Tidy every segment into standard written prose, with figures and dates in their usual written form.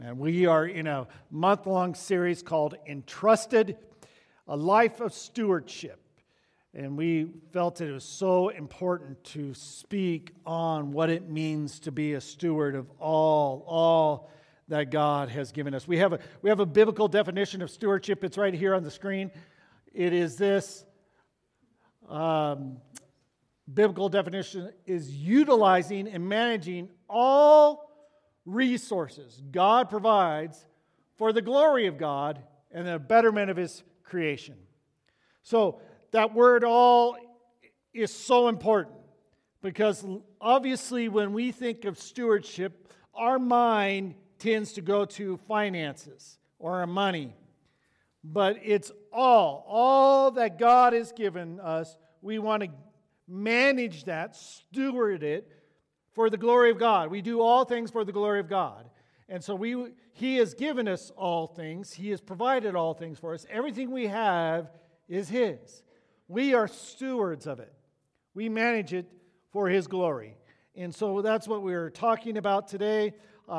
And we are in a month-long series called Entrusted, a Life of Stewardship. And we felt it was so important to speak on what it means to be a steward of all that God has given us. We have a biblical definition of stewardship. It's right here on the screen. It is this. Biblical definition is utilizing and managing all resources God provides for the glory of God and the betterment of His creation. So that word all is so important because obviously when we think of stewardship, our mind tends to go to finances or our money. But it's all that God has given us. We want to manage that, steward it for the glory of God. We do all things for the glory of God. And so He has given us all things. He has provided all things for us. Everything we have is His. We are stewards of it. We manage it for His glory. And so that's what we're talking about today.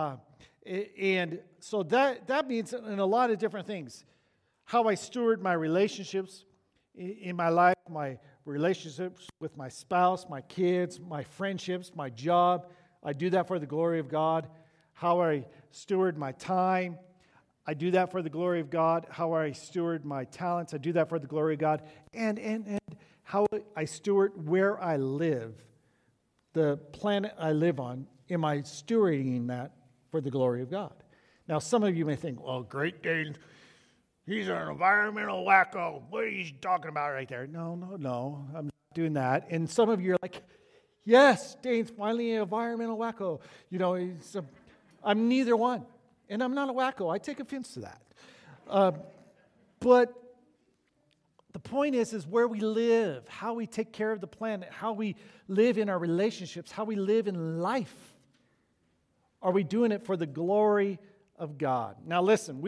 And so that means in a lot of different things. How I steward my relationships in my life, my relationships with my spouse, my kids, my friendships, my job. I do that for the glory of God. How I steward my time. I do that for the glory of God. How I steward my talents. I do that for the glory of God. And how I steward where I live, the planet I live on. Am I stewarding that for the glory of God? Now, some of you may think, well, Great Dane, he's an environmental wacko. What are you talking about right there? No, I'm not doing that. And some of you are like, yes, Dane's finally an environmental wacko. You know, I'm neither one. And I'm not a wacko. I take offense to that. But the point is where we live, how we take care of the planet, how we live in our relationships, how we live in life. Are we doing it for the glory of God? Now listen,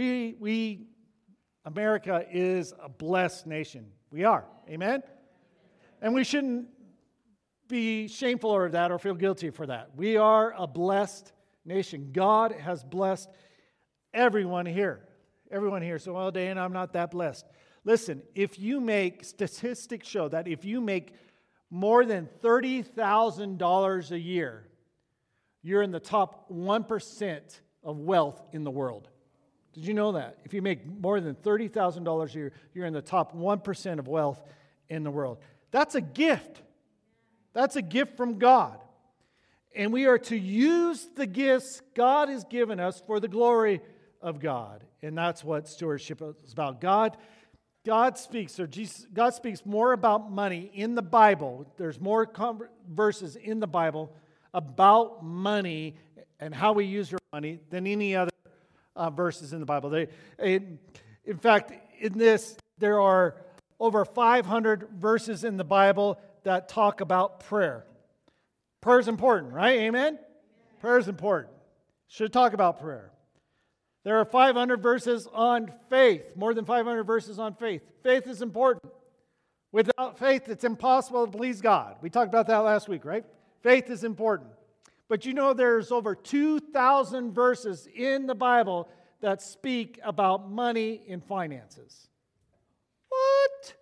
America is a blessed nation. We are. Amen? And we shouldn't be shameful of that or feel guilty for that. We are a blessed nation. God has blessed everyone here. Everyone here. So, well, Dan, I'm not that blessed. Listen, statistics show that if you make more than $30,000 a year, you're in the top 1% of wealth in the world. Did you know that? If you make more than $30,000 a year, you're in the top 1% of wealth in the world. That's a gift. That's a gift from God. And we are to use the gifts God has given us for the glory of God. And that's what stewardship is about. God speaks more about money in the Bible. There's more verses in the Bible about money and how we use our money than any other verses in the Bible. In fact, in this, there are over 500 verses in the Bible that talk about prayer. Prayer is important, right? Amen? Prayer is important. Should talk about prayer. There are 500 verses on faith, more than 500 verses on faith. Faith is important. Without faith, it's impossible to please God. We talked about that last week, right? Faith is important. But you know there's over 2,000 verses in the Bible that speak about money and finances. What?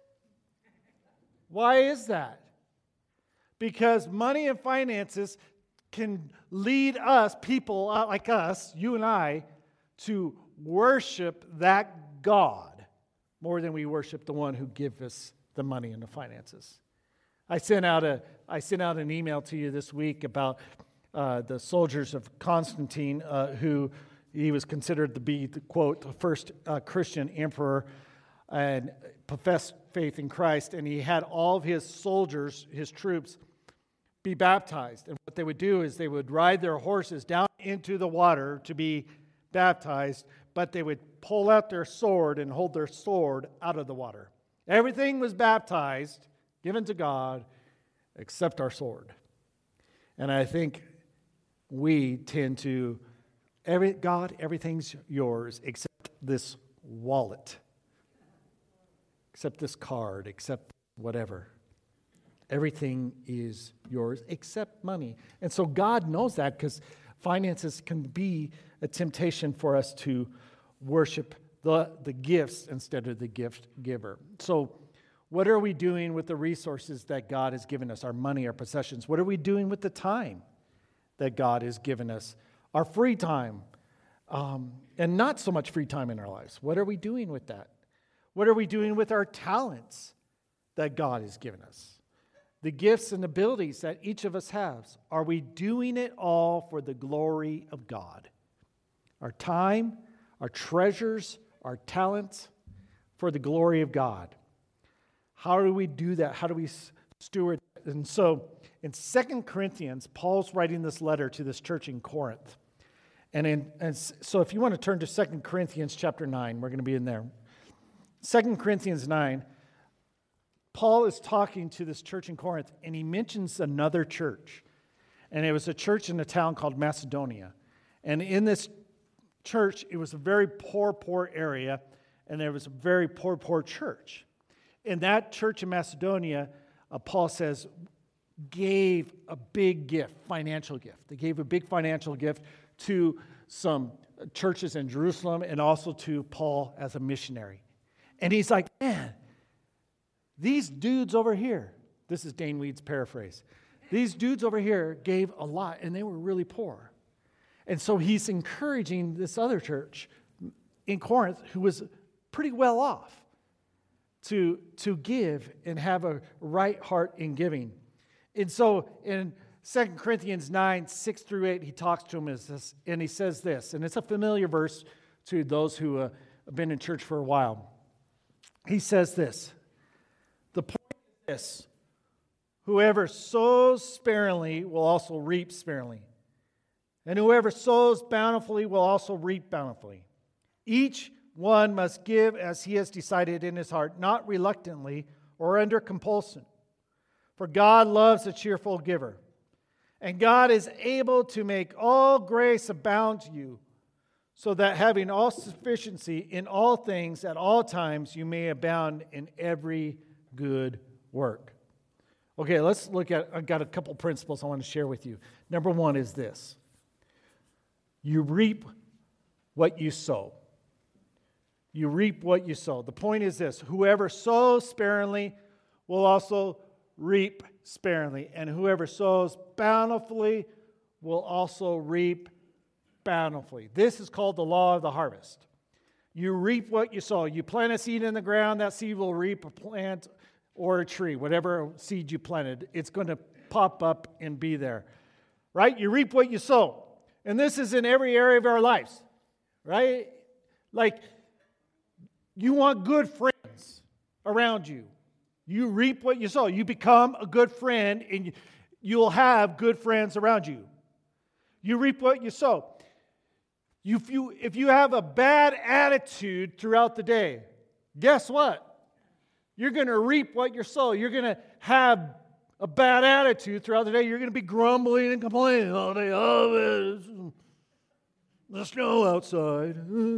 Why is that? Because money and finances can lead us, people like us, you and I, to worship that God more than we worship the one who gives us the money and the finances. I sent out an email to you this week about the soldiers of Constantine, who he was considered to be, the quote, the first Christian emperor and professed faith in Christ. And he had all of his soldiers, his troops, be baptized. And what they would do is they would ride their horses down into the water to be baptized, but they would pull out their sword and hold their sword out of the water. Everything was baptized, given to God, except our sword. And I think we tend to, God, everything's yours except this wallet, except this card, except whatever. Everything is yours except money. And so God knows that because finances can be a temptation for us to worship the gifts instead of the gift giver. So what are we doing with the resources that God has given us, our money, our possessions? What are we doing with the time that God has given us, our free time, and not so much free time in our lives? What are we doing with that? What are we doing with our talents that God has given us? The gifts and abilities that each of us has. Are we doing it all for the glory of God? Our time, our treasures, our talents, for the glory of God. How do we do that? How do we steward? And so in 2 Corinthians, Paul's writing this letter to this church in Corinth. So if you want to turn to 2 Corinthians chapter 9, we're going to be in there. 2 Corinthians 9, Paul is talking to this church in Corinth, and he mentions another church. And it was a church in a town called Macedonia. And in this church, it was a very poor area, and there was a very poor church. In that church in Macedonia, Paul says, gave a big gift, financial gift. They gave a big financial gift to some churches in Jerusalem and also to Paul as a missionary. And he's like, man, these dudes over here, this is Dane Weed's paraphrase, these dudes over here gave a lot, and they were really poor. And so he's encouraging this other church in Corinth who was pretty well off to give and have a right heart in giving. And so in 2 Corinthians 9, 6 through 8, he talks to them and he says this, and it's a familiar verse to those who have been in church for a while. He says this, the point is this, whoever sows sparingly will also reap sparingly, and whoever sows bountifully will also reap bountifully. Each one must give as he has decided in his heart, not reluctantly or under compulsion. For God loves a cheerful giver. And God is able to make all grace abound to you, so that having all sufficiency in all things at all times, you may abound in every good work. Okay, let's look at, I've got a couple principles I want to share with you. Number one is this. You reap what you sow. You reap what you sow. The point is this. Whoever sows sparingly will also reap sparingly. And whoever sows bountifully will also reap bountifully. This is called the law of the harvest. You reap what you sow. You plant a seed in the ground, that seed will reap a plant or a tree. Whatever seed you planted, it's going to pop up and be there. Right? You reap what you sow. And this is in every area of our lives. Right? Like, you want good friends around you. You reap what you sow. You become a good friend, and you'll have good friends around you. You reap what you sow. If you have a bad attitude throughout the day, guess what? You're going to reap what you sow. You're going to have a bad attitude throughout the day. You're going to be grumbling and complaining all day. Oh, the snow outside.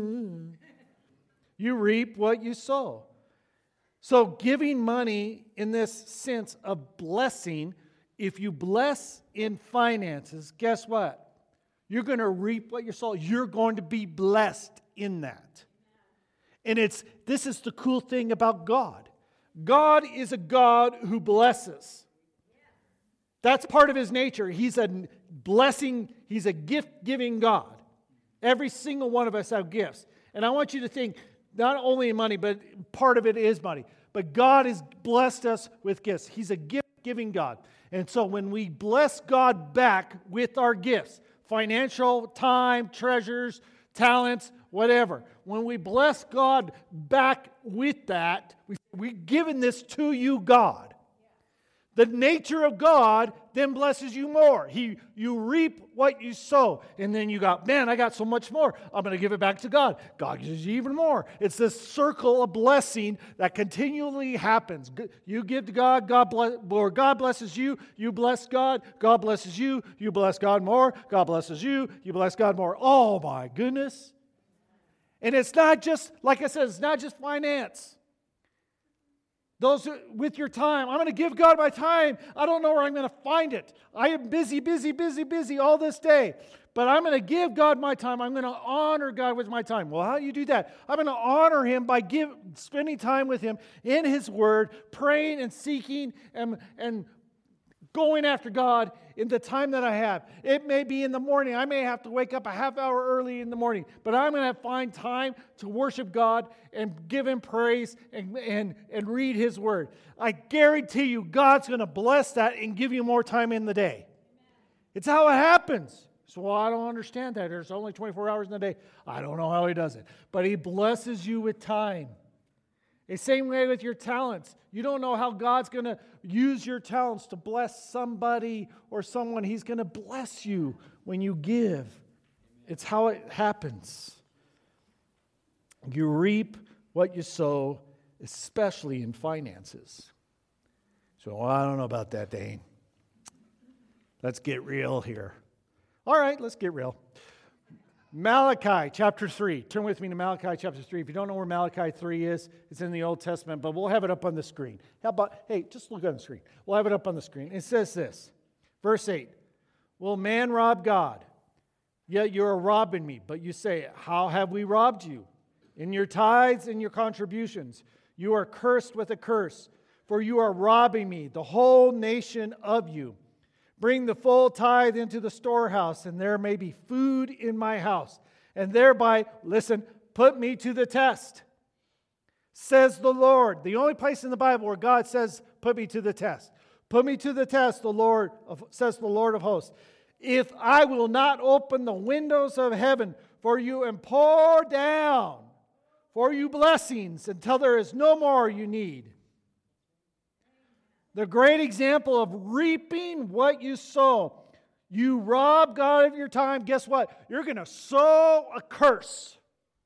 You reap what you sow. So giving money in this sense of blessing, if you bless in finances, guess what? You're going to reap what you sow. You're going to be blessed in that. And this is the cool thing about God. God is a God who blesses. That's part of his nature. He's a blessing, he's a gift-giving God. Every single one of us have gifts. And I want you to think, not only in money, but part of it is money. But God has blessed us with gifts. He's a gift-giving God. And so when we bless God back with our gifts, financial, time, treasures, talents, whatever, when we bless God back with that, we've given this to you, God. The nature of God then blesses you more. You reap what you sow. And then you got, man, I got so much more. I'm going to give it back to God. God gives you even more. It's this circle of blessing that continually happens. You give to God, God blesses you. You bless God, God blesses you. You bless God more, God blesses you. You bless God more. Oh my goodness. And it's not just, like I said, it's not just finance. Those with your time, I'm going to give God my time. I don't know where I'm going to find it. I am busy all this day. but I'm going to give God my time. I'm going to honor God with my time. Well, how do you do that? I'm going to honor Him by spending time with Him in His Word, praying and seeking and going after God in the time that I have. It may be in the morning. I may have to wake up a half hour early in the morning, but I'm going to find time to worship God and give Him praise and read His Word. I guarantee you God's going to bless that and give you more time in the day. It's how it happens. So, well, I don't understand that. There's only 24 hours in the day. I don't know how He does it. But He blesses you with time. The same way with your talents. You don't know how God's going to use your talents to bless somebody or someone. He's going to bless you when you give. It's how it happens. You reap what you sow, especially in finances. So, well, I don't know about that, Dane. Let's get real here. All right, let's get real. Malachi chapter 3. Turn with me to Malachi chapter 3. If you don't know where Malachi 3 is, it's in the Old Testament, but we'll have it up on the screen. How about, hey, just look on the screen. We'll have it up on the screen. It says this, verse 8, will man rob God? Yet you are robbing me. But you say, how have we robbed you? In your tithes and your contributions. You are cursed with a curse, for you are robbing me, the whole nation of you. Bring the full tithe into the storehouse, and there may be food in my house. And thereby, listen, put me to the test, says the Lord. The only place in the Bible where God says, put me to the test. Put me to the test, says the Lord of hosts. If I will not open the windows of heaven for you and pour down for you blessings until there is no more you need. The great example of reaping what you sow. You rob God of your time, guess what? You're going to sow a curse.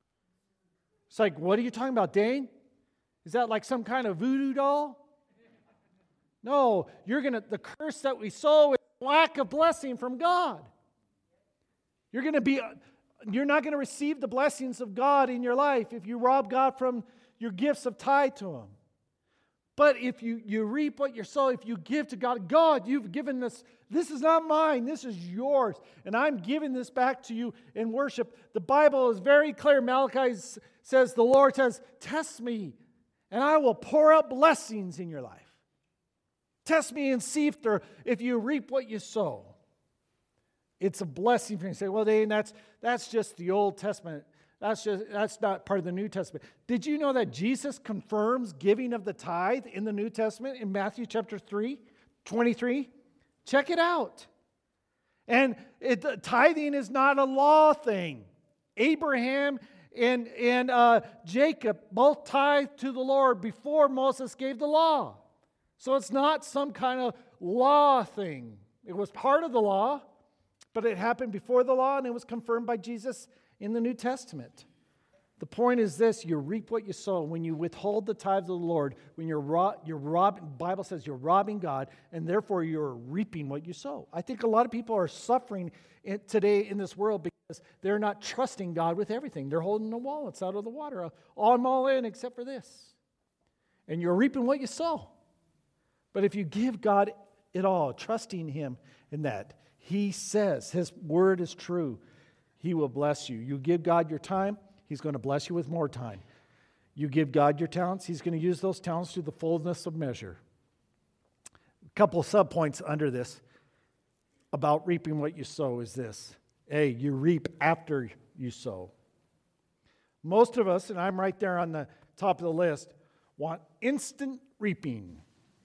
It's like, what are you talking about, Dane? Is that like some kind of voodoo doll? No, the curse that we sow is lack of blessing from God. You're not going to receive the blessings of God in your life if you rob God from your gifts of tithe to Him. But if you reap what you sow, if you give to God, God, you've given this is not mine, this is yours, and I'm giving this back to you in worship. The Bible is very clear. Malachi says, the Lord says, test me, and I will pour out blessings in your life. Test me and see if you reap what you sow. It's a blessing for you. You say, well, Dane, that's just the Old Testament. That's not part of the New Testament. Did you know that Jesus confirms giving of the tithe in the New Testament in Matthew chapter 3:23? Check it out. And tithing is not a law thing. Abraham and Jacob both tithed to the Lord before Moses gave the law. So it's not some kind of law thing. It was part of the law, but it happened before the law, and it was confirmed by Jesus in the New Testament. The point is this: you reap what you sow. When you withhold the tithe of the Lord, when you're robbing, the Bible says you're robbing God, and therefore you're reaping what you sow. I think a lot of people are suffering today in this world because they're not trusting God with everything. They're holding the wallets out of the water. I'm all in except for this. And you're reaping what you sow. But if you give God it all, trusting Him in that, He says His word is true. He will bless you. You give God your time, He's going to bless you with more time. You give God your talents, He's going to use those talents to the fullness of measure. A couple of subpoints under this about reaping what you sow is this. A, you reap after you sow. Most of us, and I'm right there on the top of the list, want instant reaping.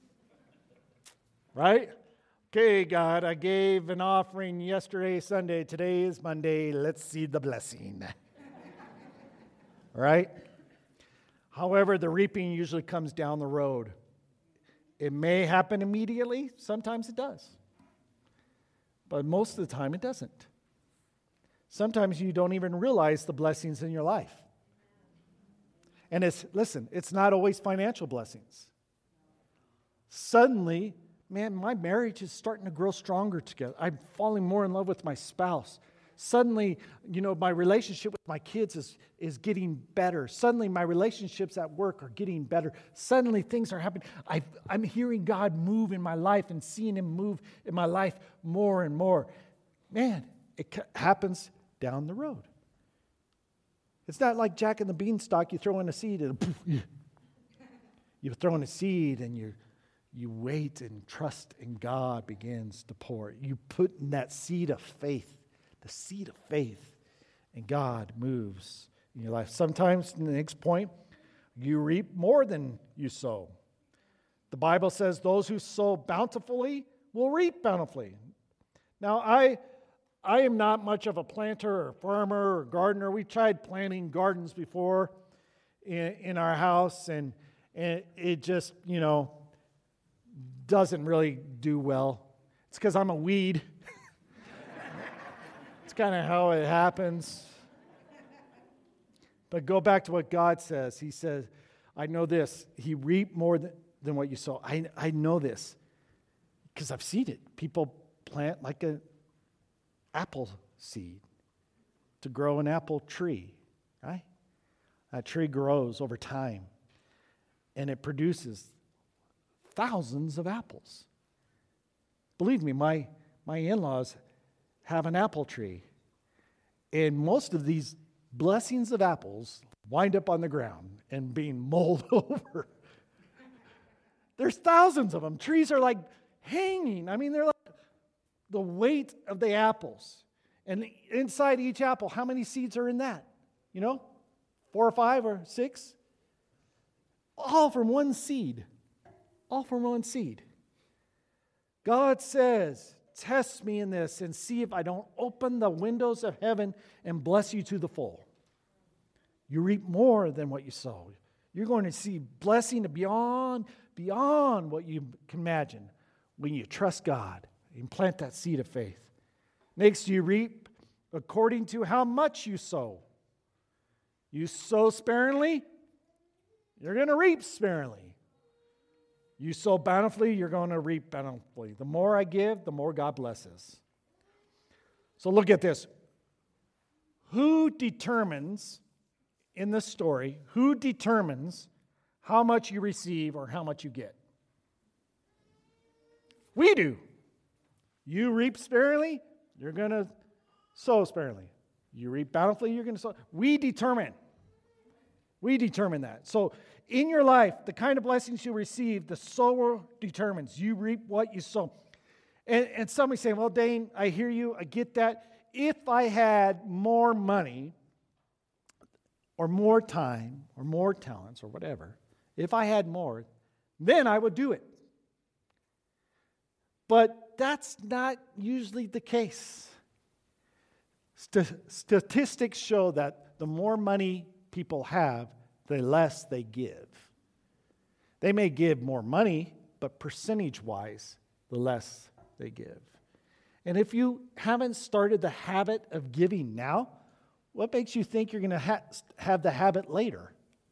Right? Okay, God, I gave an offering yesterday, Sunday. Today is Monday. Let's see the blessing. Right? However, the reaping usually comes down the road. It may happen immediately. Sometimes it does. But most of the time, it doesn't. Sometimes you don't even realize the blessings in your life. And it's not always financial blessings. Suddenly, man, my marriage is starting to grow stronger together. I'm falling more in love with my spouse. Suddenly, my relationship with my kids is getting better. Suddenly, my relationships at work are getting better. Suddenly, things are happening. I'm hearing God move in my life and seeing Him move in my life more and more. Man, It happens down the road. It's not like Jack and the Beanstalk. You throw in a seed and poof, you throw in a seed and you wait and trust, and God begins to pour. You put in that seed of faith, the seed of faith, and God moves in your life. Sometimes, in the next point, you reap more than you sow. The Bible says those who sow bountifully will reap bountifully. Now, I am not much of a planter or farmer or gardener. We tried planting gardens before in our house, and it just, doesn't really do well. It's because I'm a weed. It's kind of how it happens. But go back to what God says. He says, I know this. He reaped more than what you sow. I know this because I've seen it. People plant like an apple seed to grow an apple tree, right? That tree grows over time, and it produces thousands of apples. Believe me, my in-laws have an apple tree, and most of these blessings of apples wind up on the ground and being mulled over. There's thousands of them. Trees are like hanging. I mean, they're like the weight of the apples. And inside each apple, how many seeds are in that? 4 or 5 or 6? All from one seed. All from one seed. God says, test me in this and see if I don't open the windows of heaven and bless you to the full. You reap more than what you sow. You're going to see blessing beyond what you can imagine when you trust God and plant that seed of faith. Next, you reap according to how much you sow. You sow sparingly, you're going to reap sparingly. You sow bountifully, you're going to reap bountifully. The more I give, the more God blesses. So look at this. Who determines, in this story, who determines how much you receive or how much you get? We do. You reap sparingly, you're going to sow sparingly. You reap bountifully, you're going to sow. We determine that. So in your life, the kind of blessings you receive, the sower determines. You reap what you sow. And somebody saying, well, Dane, I hear you. I get that. If I had more money or more time or more talents or whatever, if I had more, then I would do it. But that's not usually the case. Statistics show that the more money people have, the less they give. They may give more money, but percentage-wise, the less they give. And if you haven't started the habit of giving now, what makes you think you're going to have the habit later?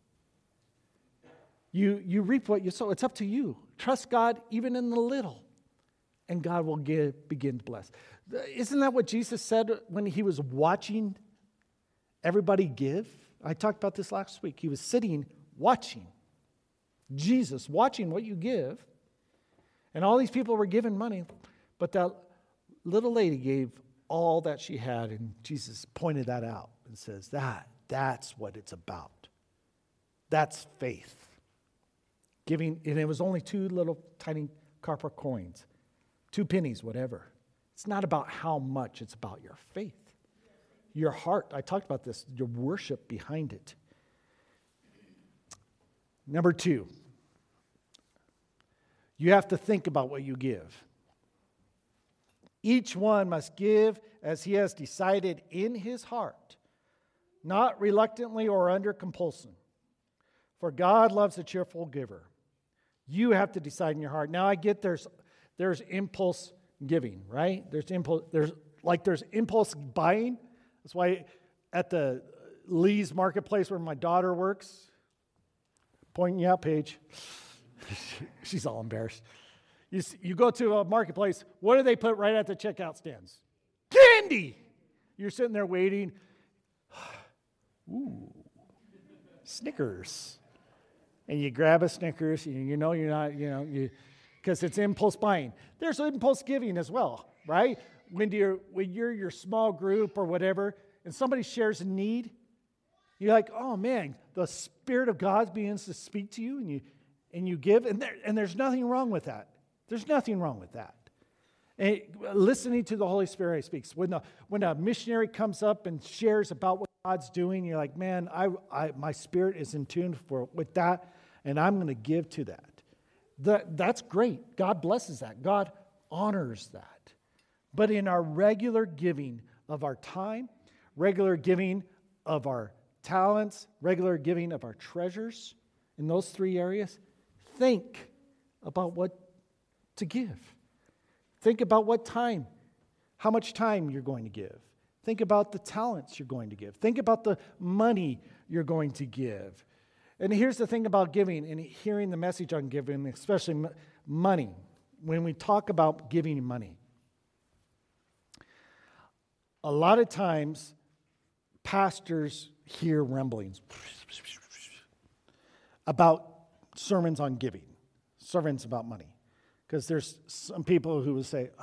You reap what you sow. It's up to you. Trust God even in the little, and God will begin to bless. Isn't that what Jesus said when he was watching everybody give? I talked about this last week. He was sitting, watching. Jesus, watching what you give. And all these people were giving money. But that little lady gave all that she had. And Jesus pointed that out and says, that's what it's about. That's faith. Giving, and it was only 2 little tiny copper coins. 2 pennies, whatever. It's not about how much. It's about your faith. Your heart, I talked about this, your worship behind it. Number 2, you have to think about what you give. Each one must give as he has decided in his heart, not reluctantly or under compulsion. For God loves a cheerful giver. You have to decide in your heart. Now I get there's impulse giving, right? There's impulse buying. That's why at the Lee's Marketplace where my daughter works, pointing you out, Paige. She's all embarrassed. You go to a marketplace, what do they put right at the checkout stands? Candy! You're sitting there waiting. Ooh, Snickers. And you grab a Snickers, and you know you're not, because it's impulse buying. There's impulse giving as well, right? when you're your small group or whatever, and somebody shares a need, you're like, oh man, the Spirit of God begins to speak to you, and you give, and there's nothing wrong with that. There's nothing wrong with that. And listening to the Holy Spirit speaks. When a missionary comes up and shares about what God's doing, you're like, man, my spirit is in tune with that, and I'm going to give to that. That's great. God blesses that. God honors that. But in our regular giving of our time, regular giving of our talents, regular giving of our treasures, in those three areas, think about what to give. Think about what time, how much time you're going to give. Think about the talents you're going to give. Think about the money you're going to give. And here's the thing about giving and hearing the message on giving, especially money. When we talk about giving money, a lot of times pastors hear rumblings about sermons on giving, sermons about money. Because there's some people who will say,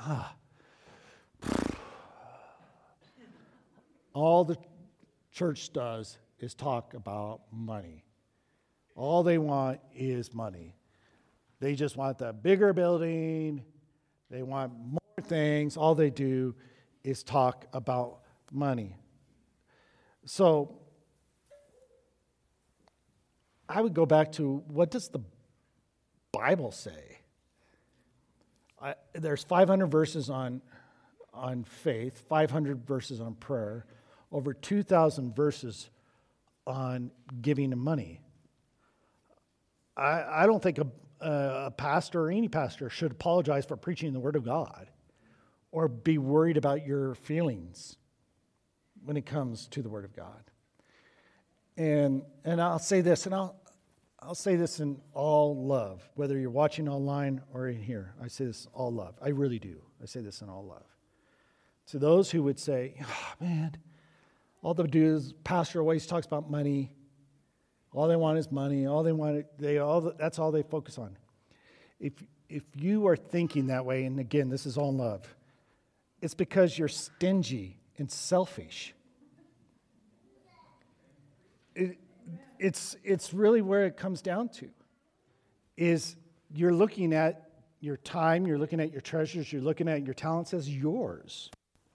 all the church does is talk about money. All they want is money. They just want the bigger building. They want more things. All they do is talk about money. So I would go back to, what does the Bible say? There's 500 verses on faith, 500 verses on prayer, over 2,000 verses on giving and money. I don't think a pastor or any pastor should apologize for preaching the Word of God or be worried about your feelings when it comes to the Word of God. And I'll say this, and I'll say this in all love, whether you're watching online or in here. I say this all love. I really do. I say this in all love. To those who would say, oh, man, all they do is, pastor always talks about money. All they want is money. That's all they focus on. If you are thinking that way, and again, this is all love, it's because you're stingy and selfish. It's really where it comes down to, is you're looking at your time, you're looking at your treasures, you're looking at your talents as yours.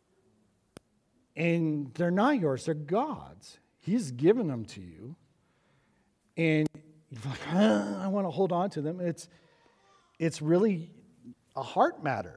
And they're not yours, they're God's. He's given them to you. And you're like, I want to hold on to them. It's really a heart matter.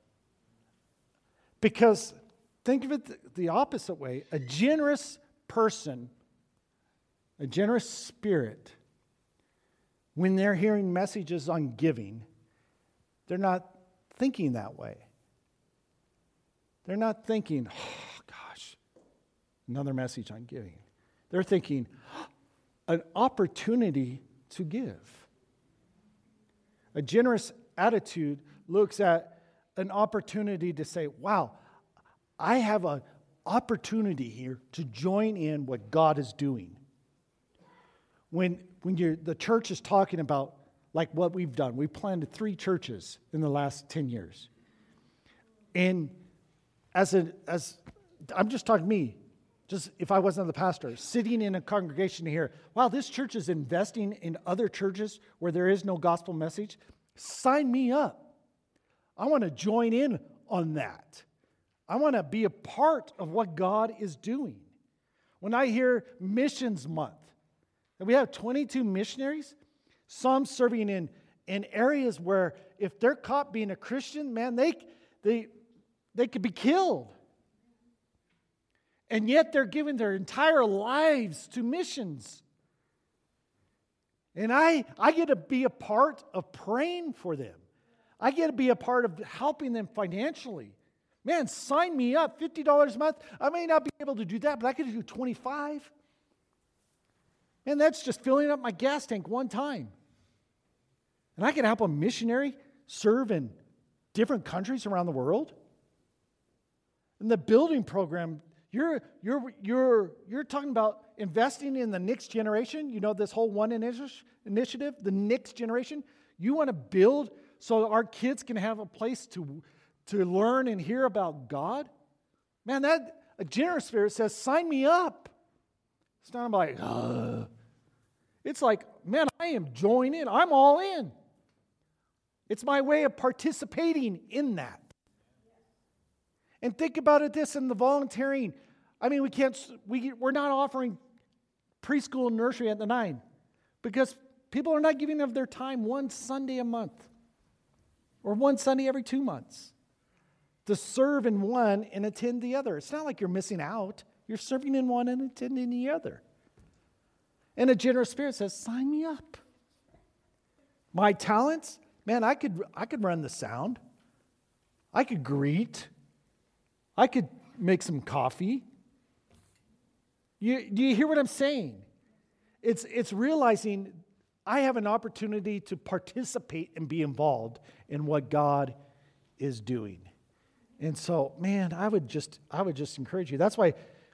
Because think of it the opposite way. A generous person, a generous spirit, when they're hearing messages on giving, they're not thinking that way. They're not thinking, oh gosh, another message on giving. They're thinking, an opportunity to give. A generous attitude looks at an opportunity to say, wow, I have an opportunity here to join in what God is doing. When the church is talking about, like what we've done, we planted 3 churches in the last 10 years. And as I'm just talking to me, just if I wasn't the pastor, sitting in a congregation here, wow, this church is investing in other churches where there is no gospel message. Sign me up. I want to join in on that. I want to be a part of what God is doing. When I hear Missions Month, and we have 22 missionaries, some serving in areas where if they're caught being a Christian, man, they could be killed. And yet they're giving their entire lives to missions. And I get to be a part of praying for them. I get to be a part of helping them financially. Man, sign me up, $50 a month. I may not be able to do that, but I could do $25. And that's just filling up my gas tank one time. And I can help a missionary serve in different countries around the world. And the building program, you're talking about investing in the next generation. You know, this whole One initiative, the next generation. You want to build so our kids can have a place to learn and hear about God, man, that a generous spirit says, sign me up. It's not like, it's like, man, I am joining in. I'm all in. It's my way of participating in that. And think about it this in the volunteering. I mean, we're not offering preschool and nursery at the 9 because people are not giving of their time one Sunday a month or one Sunday every 2 months to serve in one and attend the other. It's not like you're missing out. You're serving in one and attending the other. And a generous spirit says, sign me up. My talents, man, I could run the sound. I could greet. I could make some coffee. Do you hear what I'm saying? It's realizing I have an opportunity to participate and be involved in what God is doing. And so, man, I would just encourage you. That's why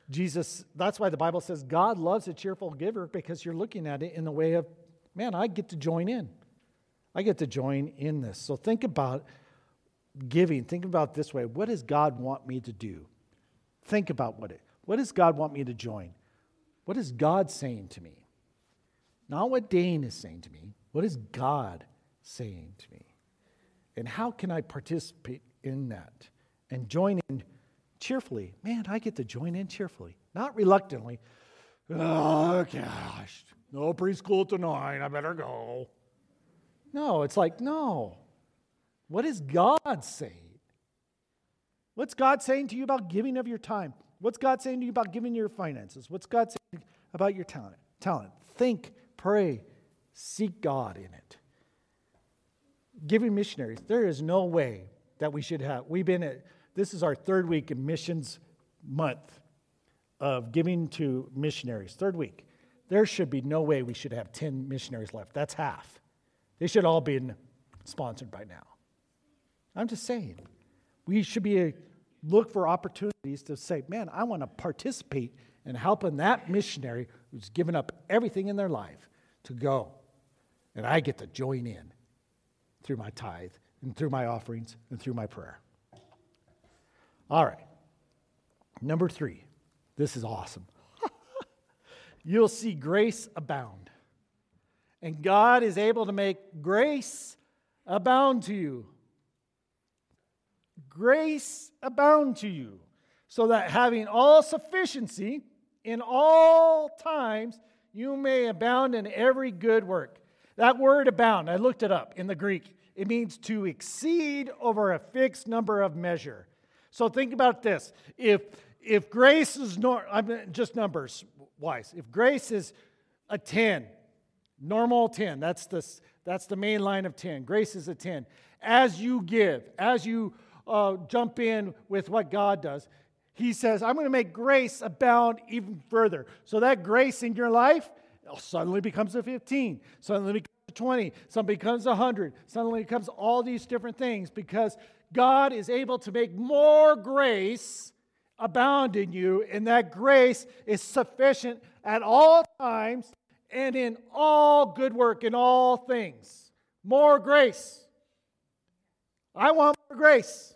the Bible says God loves a cheerful giver, because you're looking at it in the way of, man, I get to join in. I get to join in this. So think about giving. Think about it this way. What does God want me to do? Think about what does God want me to join? What is God saying to me? Not what Dane is saying to me. What is God saying to me? And how can I participate in that and join in cheerfully? Man, I get to join in cheerfully, not reluctantly. Oh, gosh, no preschool tonight, I better go. No, it's like, no. What is God saying? What's God saying to you about giving of your time? What's God saying to you about giving your finances? What's God saying about your talent? Think, pray, seek God in it. Giving missionaries, there is no way that we should have. This is our 3rd week in missions month of giving to missionaries. 3rd week. There should be no way we should have 10 missionaries left. That's half. They should all be sponsored by now. I'm just saying. We should look for opportunities to say, man, I want to participate in helping that missionary who's given up everything in their life to go. And I get to join in through my tithe and through my offerings and through my prayer. All right. Number 3. This is awesome. You'll see grace abound. And God is able to make grace abound to you. Grace abound to you, so that having all sufficiency in all times, you may abound in every good work. That word abound, I looked it up in the Greek. It means to exceed over a fixed number of measure. So think about this. If grace is just numbers wise, if grace is a 10, normal 10, that's the main line of 10. Grace is a 10. As you give, as you jump in with what God does, He says, I'm going to make grace abound even further. So that grace in your life suddenly becomes a 15, suddenly becomes a 20, suddenly becomes 100, suddenly becomes all these different things, because God is able to make more grace abound in you, and that grace is sufficient at all times and in all good work, in all things. More grace. I want more grace.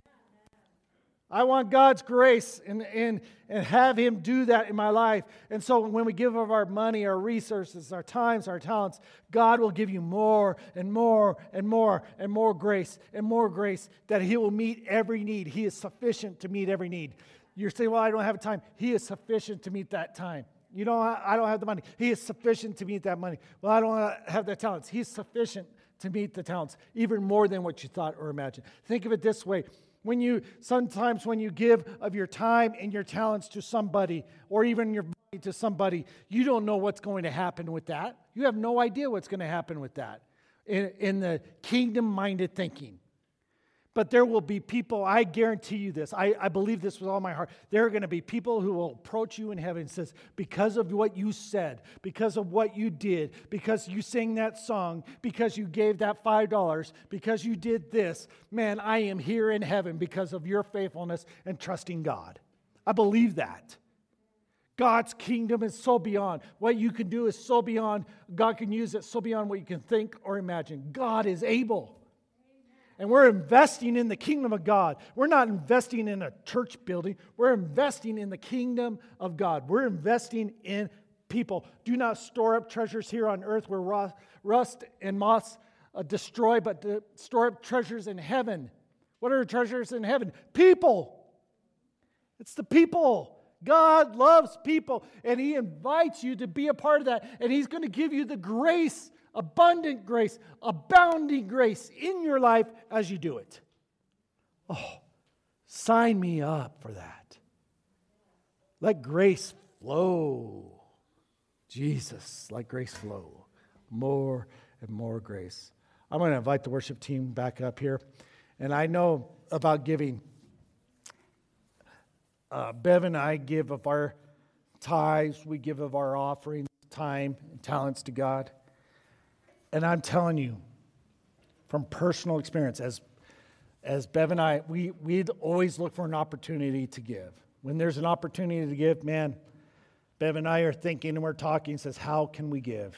I want God's grace and have Him do that in my life. And so when we give of our money, our resources, our times, our talents, God will give you more and more and more and more grace that He will meet every need. He is sufficient to meet every need. You're saying, well, I don't have time. He is sufficient to meet that time. I don't have the money. He is sufficient to meet that money. Well, I don't have the talents. He's sufficient to meet the talents, even more than what you thought or imagined. Think of it this way. Sometimes when you give of your time and your talents to somebody, or even your money to somebody, you don't know what's going to happen with that. You have no idea what's going to happen with that in the kingdom-minded thinking. But there will be people, I guarantee you this, I believe this with all my heart. There are going to be people who will approach you in heaven and says, because of what you said, because of what you did, because you sang that song, because you gave that $5, because you did this, man, I am here in heaven because of your faithfulness and trusting God. I believe that. God's kingdom is so beyond. What you can do is so beyond. God can use it so beyond what you can think or imagine. God is able. and we're investing in the kingdom of God. We're not investing in a church building. We're investing in the kingdom of God. We're investing in people. Do not store up treasures here on earth where rust and moths destroy, but to store up treasures in heaven. What are treasures in heaven? People. It's the people. God loves people, and He invites you to be a part of that, and He's going to give you the grace, abundant grace, abounding grace in your life as you do it. Oh, sign me up for that. Let grace flow. Jesus, let grace flow. More and more grace. I'm going to invite the worship team back up here. And I know about giving. Bev and I give of our tithes. We give of our offerings, time, and talents to God. And I'm telling you, from personal experience, as Bev and I, we'd always look for an opportunity to give. When there's an opportunity to give, man, Bev and I are thinking and we're talking, says, how can we give?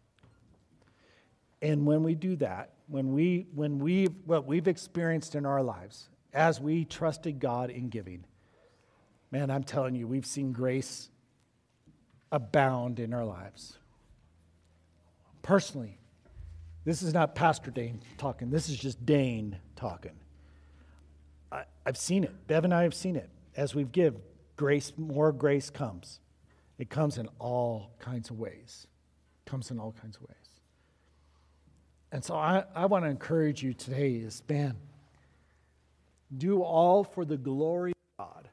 And when we do that, what we've experienced in our lives, as we trusted God in giving, man, I'm telling you, we've seen grace abound in our lives. Personally, this is not Pastor Dane talking. This is just Dane talking. I've seen it. Bev and I have seen it. As we give, grace, more grace comes. It comes in all kinds of ways. And so I want to encourage you today is, man, do all for the glory of God.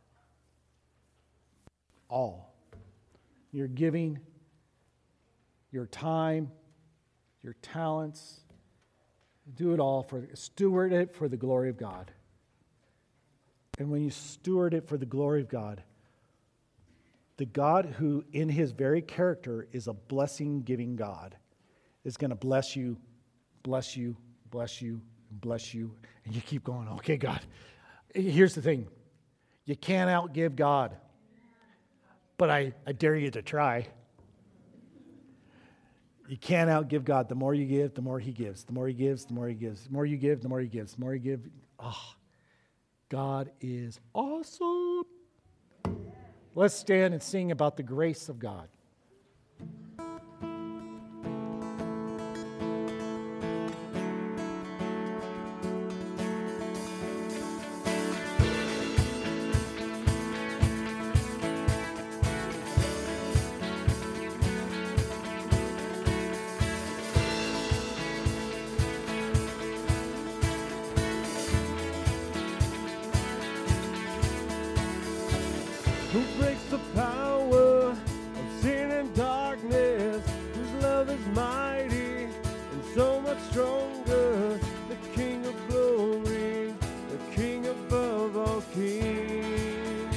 All. Your giving, your time, your talents, do it all steward it for the glory of God. And when you steward it for the glory of God, the God who in His very character is a blessing-giving God is going to bless you, bless you, bless you, bless you. And you keep going, okay, God. Here's the thing. You can't outgive God. But I dare you to try. You can't outgive God. The more you give, the more He gives. The more He gives, the more He gives. The more you give, the more He gives. The more you give, God is awesome. Let's stand and sing about the grace of God. Who breaks the power of sin and darkness, whose love is mighty and so much stronger, the King of glory, the King above all kings,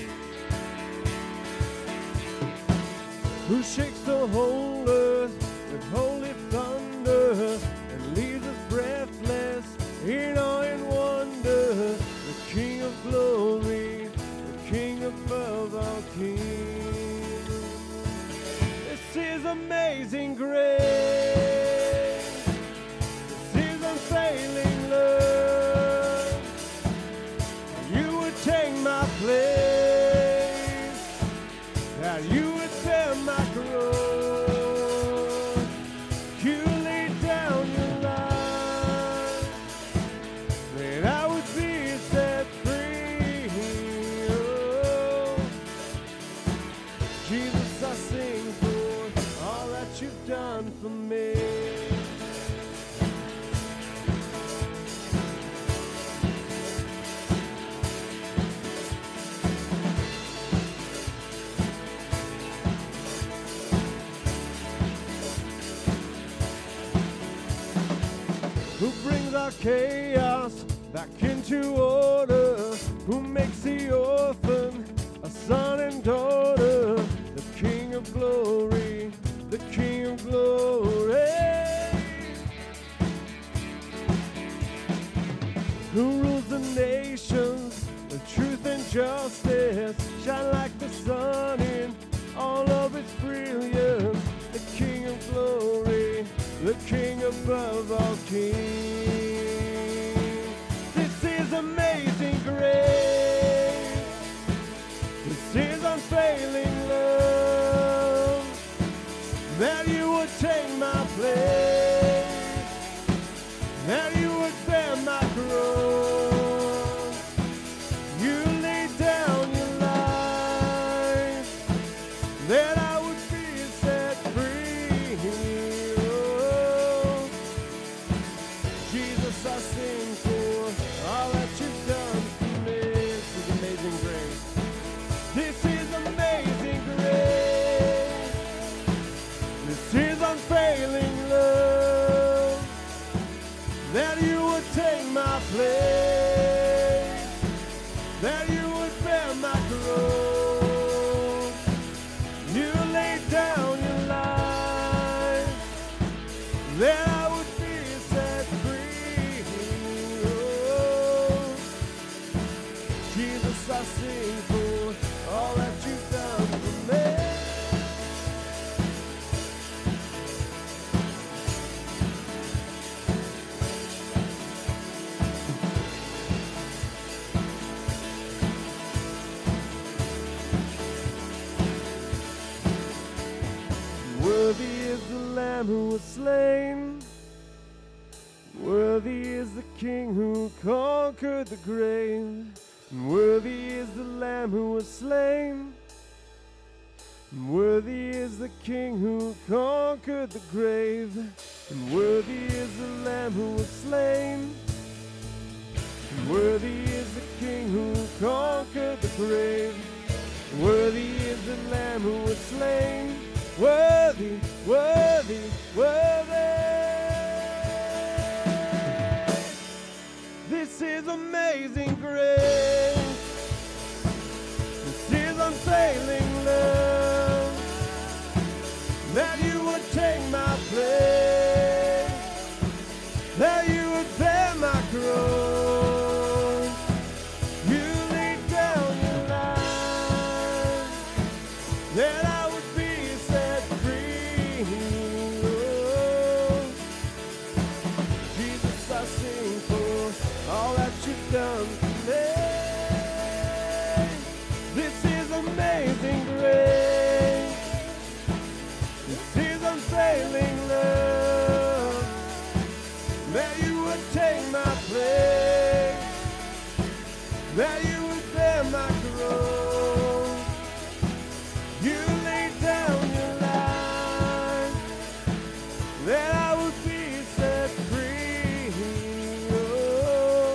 who shakes the whole earth with holy thunder and leaves us breathless in awe and wonder, the King of glory, King above all kings. This is amazing grace. This is unfailing love. You would take my place, that you would bear my cross. You laid down your life, that I would be set free. Jesus, I sing for all that you've done for me. Who brings our chaos back into order? Who makes the orphan a son and daughter? The King of glory, the King of glory. Who rules the nations with truth and justice, shine like the sun in all of its brilliance. The King of glory, the King above all kings. you would take my place, that you would bear my cross. You laid down your life, that I would be set free. Oh, Jesus, I sing for all that you've done for me. This is amazing grace. This is amazing grace. This is unfailing love, that you would take my place, that you would bear my cross. You laid down your life, that I would be set free. Oh, Jesus, I sing for all that you've done for me. Worthy is the Lamb who was slain. Worthy is the King who conquered the grave. And worthy is the Lamb who was slain. And worthy is the King who conquered the grave. And worthy is the Lamb who was slain. And worthy is the King who conquered the grave. And worthy is the Lamb who was slain. Worthy, worthy, worthy. This is amazing grace. This is unfailing love, that you would take my place, that you would bear my cross. You laid down your life, that I would be set free. Oh, Jesus, I sing for all that you've done for me. This is amazing grace. This is unfailing love, that you would take my place, that you would bear my cross. You laid down your life, that I would be set free. Oh,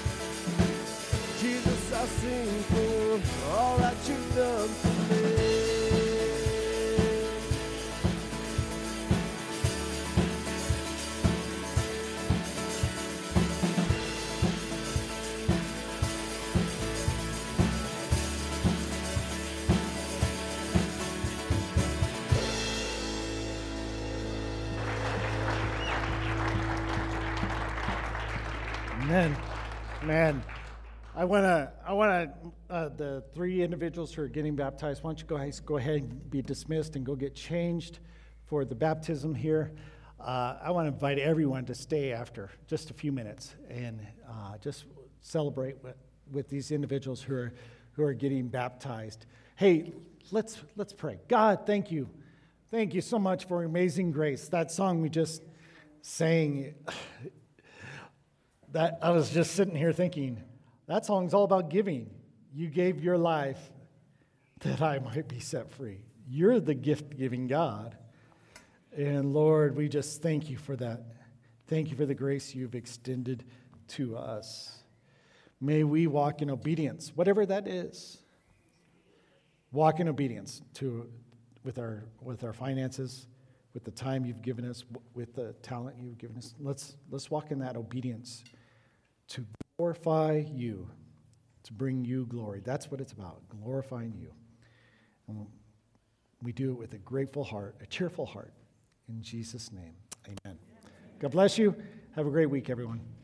Jesus, I sing for all that you've done for me. Amen. Man, I want the three individuals who are getting baptized, why don't you go ahead and be dismissed and go get changed for the baptism here. I want to invite everyone to stay after just a few minutes and just celebrate with these individuals who are getting baptized. Hey, let's pray. God, thank you. Thank you so much for amazing grace. That song we just sang, that I was just sitting here thinking, that song's all about giving. You gave your life that I might be set free. You're the gift-giving God. And Lord, we just thank you for that. Thank you for the grace you've extended to us. May we walk in obedience, whatever that is. Walk in obedience with our finances, with the time you've given us, with the talent you've given us. Let's walk in that obedience to glorify you, to bring you glory. That's what it's about, glorifying you. And we do it with a grateful heart, a cheerful heart. In Jesus' name, amen. God bless you. Have a great week, everyone.